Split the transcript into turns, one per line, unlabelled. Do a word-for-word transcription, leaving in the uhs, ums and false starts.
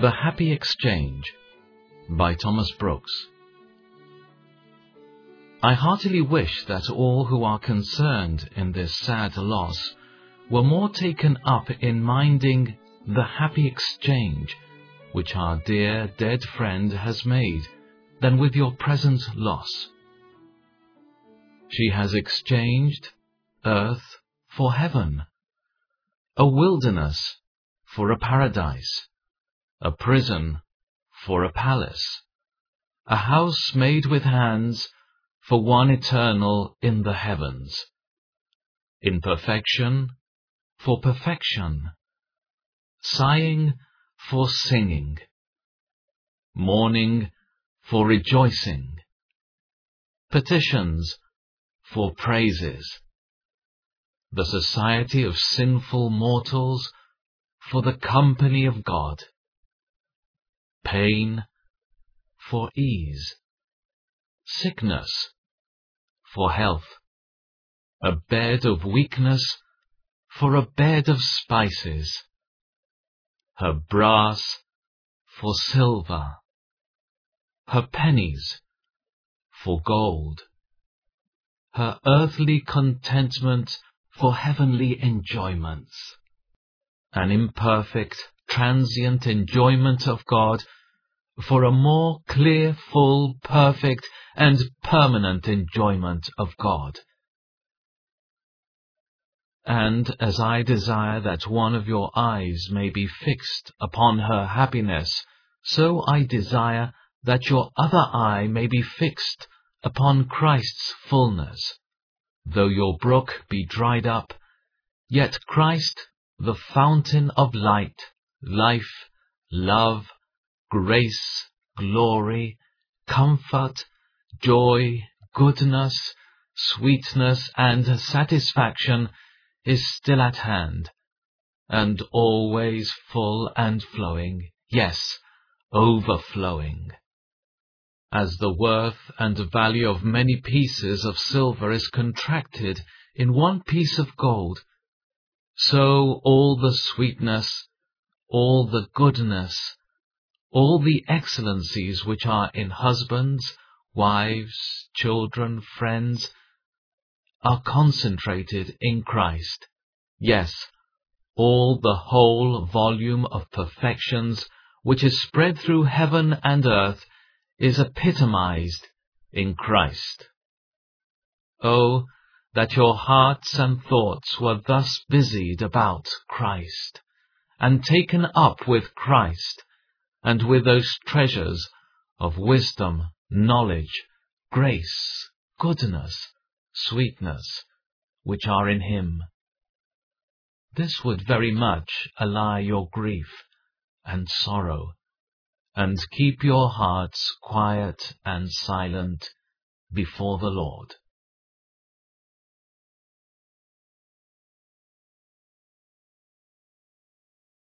The Happy Exchange by Thomas Brooks. I heartily wish that all who are concerned in this sad loss were more taken up in minding the happy exchange which our dear dead friend has made than with your present loss. She has exchanged earth for heaven, a wilderness for a paradise, a prison for a palace, a house made with hands for one eternal in the heavens, imperfection for perfection, sighing for singing, mourning for rejoicing, petitions for praises, the society of sinful mortals for the company of God, pain for ease, sickness for health, a bed of weakness for a bed of spices, her brass for silver, her pennies for gold, her earthly contentment for heavenly enjoyments, an imperfect, transient enjoyment of God for a more clear, full, perfect, and permanent enjoyment of God. And as I desire that one of your eyes may be fixed upon her happiness, so I desire that your other eye may be fixed upon Christ's fullness. Though your brook be dried up, yet Christ, the fountain of light, life, love, grace, glory, comfort, joy, goodness, sweetness, and satisfaction, is still at hand, and always full and flowing, yes, overflowing. As the worth and value of many pieces of silver is contracted in one piece of gold, so all the sweetness, all the goodness, all the excellencies which are in husbands, wives, children, friends, are concentrated in Christ. Yes, all the whole volume of perfections which is spread through heaven and earth is epitomized in Christ. Oh, that your hearts and thoughts were thus busied about Christ, and taken up with Christ, and with those treasures of wisdom, knowledge, grace, goodness, sweetness, which are in Him. This would very much allay your grief and sorrow, and keep your hearts quiet and silent before the Lord.